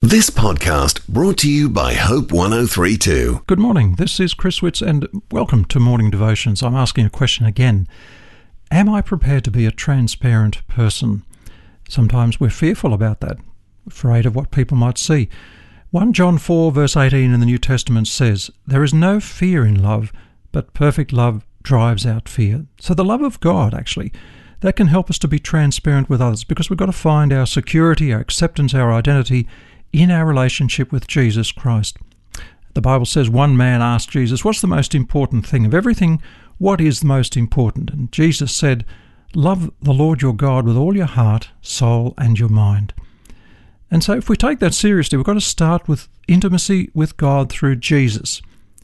This podcast brought to you by Hope 1032. Good morning, this is Chris Witts and welcome to Morning Devotions. I'm asking a question again. Am I prepared to be a transparent person? Sometimes we're fearful about that, afraid of what people might see. 1 John 4 verse 18 in the New Testament says, "There is no fear in love, but perfect love drives out fear." So the love of God, actually, that can help us to be transparent with others, because we've got to find our security, our acceptance, our identity in our relationship with Jesus Christ. The Bible says one man asked Jesus, "What's the most important thing? Of everything, what is the most important?" And Jesus said, "Love the Lord your God with all your heart, soul, and your mind." And so if we take that seriously, we've got to start with intimacy with God through Jesus.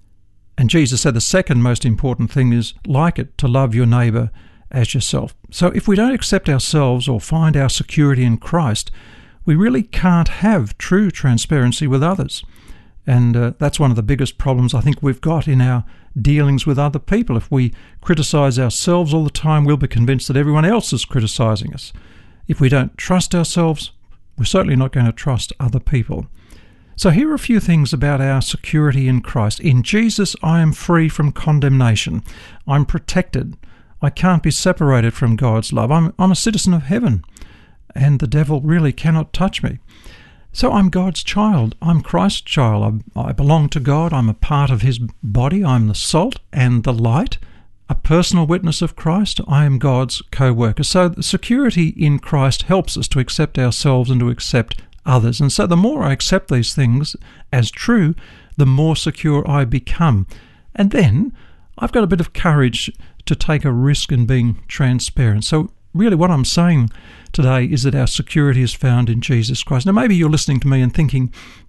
And Jesus said the second most important thing is, like it, to love your neighbour as yourself. So if we don't accept ourselves or find our security in Christ, we really can't have true transparency with others. And that's one of the biggest problems I think we've got in our dealings with other people. If we criticise ourselves all the time, we'll be convinced that everyone else is criticising us. If we don't trust ourselves, we're certainly not going to trust other people. So here are a few things about our security in Christ. In Jesus, I am free from condemnation. I'm protected. I can't be separated from God's love. I'm a citizen of heaven, and the devil really cannot touch me. So I'm God's child. I'm Christ's child. I belong to God. I'm a part of his body. I'm the salt and the light, a personal witness of Christ. I am God's co-worker. So the security in Christ helps us to accept ourselves and to accept others. And so the more I accept these things as true, the more secure I become. And then I've got a bit of courage to take a risk in being transparent. So really what I'm saying today is that our security is found in Jesus Christ. Now maybe you're listening to me and thinking,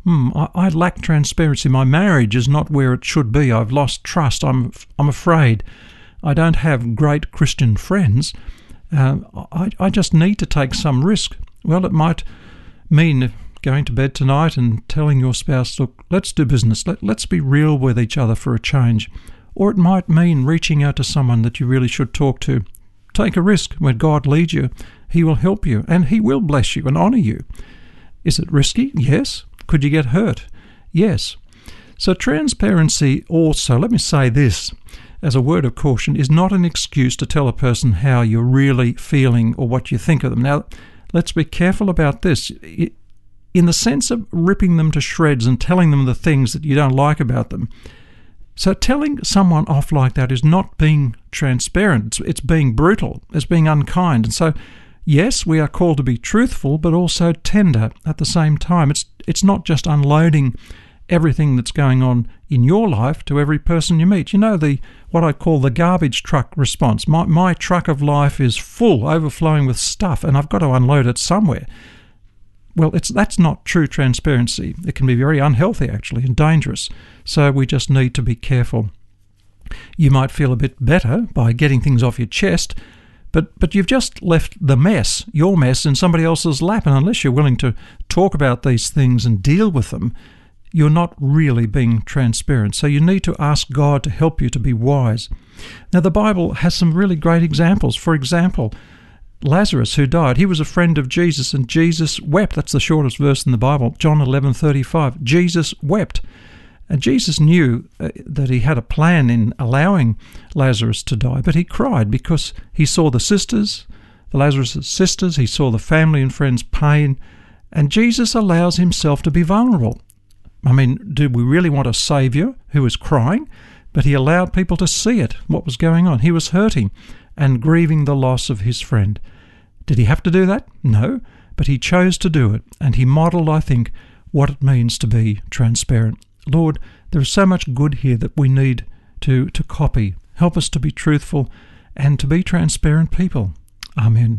I lack transparency. My marriage is not where it should be. I've lost trust. I'm afraid. I don't have great Christian friends. I just need to take some risk. Well, it might mean going to bed tonight and telling your spouse, look, let's do business. Let's be real with each other for a change. Or it might mean reaching out to someone that you really should talk to. Take a risk. When God leads you, he will help you and he will bless you and honour you. Is it risky? Yes. Could you get hurt? Yes. So transparency also, let me say this as a word of caution, is not an excuse to tell a person how you're really feeling or what you think of them. Now, let's be careful about this. In the sense of ripping them to shreds and telling them the things that you don't like about them. So telling someone off like that is not being transparent. It's being brutal. It's being unkind. And so, yes, we are called to be truthful, but also tender at the same time. It's not just unloading everything that's going on in your life to every person you meet. You know, what I call the garbage truck response. My truck of life is full, overflowing with stuff, and I've got to unload it somewhere. Well, that's not true transparency. It can be very unhealthy, actually, and dangerous. So we just need to be careful. You might feel a bit better by getting things off your chest, but you've just left the mess, your mess, in somebody else's lap. And unless you're willing to talk about these things and deal with them, you're not really being transparent. So you need to ask God to help you to be wise. Now, the Bible has some really great examples. For example, Lazarus, who died, he was a friend of Jesus, and Jesus wept. That's the shortest verse in the Bible, John 11:35. Jesus wept. And Jesus knew that he had a plan in allowing Lazarus to die, but he cried because he saw the Lazarus' sisters, he saw the family and friends' pain, and Jesus allows himself to be vulnerable. I mean, do we really want a saviour who was crying? But he allowed people to see it, what was going on. He was hurting and grieving the loss of his friend. Did he have to do that? No, but he chose to do it, and he modelled, I think, what it means to be transparent. Lord, there is so much good here that we need to copy. Help us to be truthful and to be transparent people. Amen.